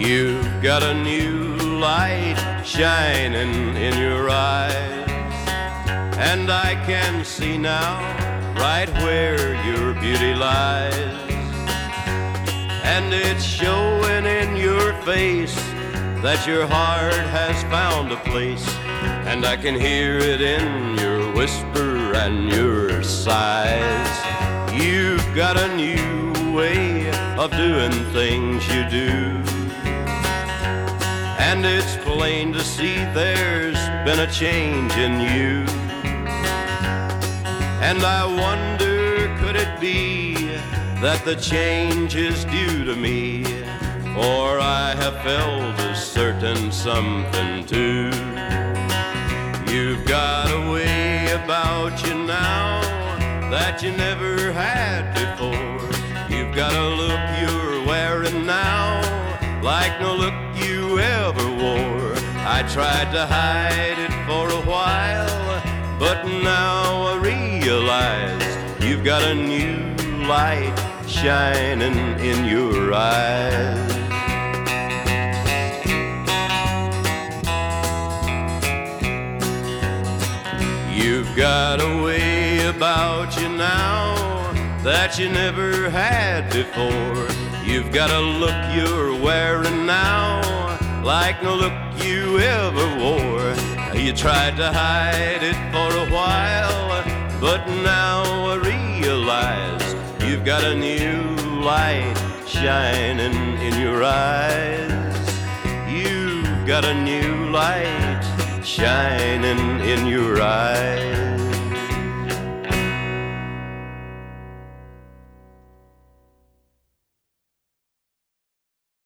You've got a new light shining in your eyes, and I can see now right where your beauty lies. And it's showing in your face that your heart has found a place, and I can hear it in your whisper and your sighs. You've got a new way of doing things you do, and it's plain to see there's been a change in you. And I wonder, could it be that the change is due to me, or I have felt a certain something too. You've got a way about you now that you never had before. You've got a look you're wearing now like no look you ever wore. I tried to hide it for a while, but now I realize you've got a new light shining in your eyes. You've got a way about you now that you never had before. You've got a look you're wearing now like no look you ever wore. You tried to hide it for a while, but now I realize you've got a new light shining in your eyes. You've got a new light shining in your eyes.